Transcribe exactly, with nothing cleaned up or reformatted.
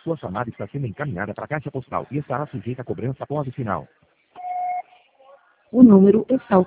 Sua chamada está sendo encaminhada para a caixa postal e estará sujeita a cobrança após o sinal. O número está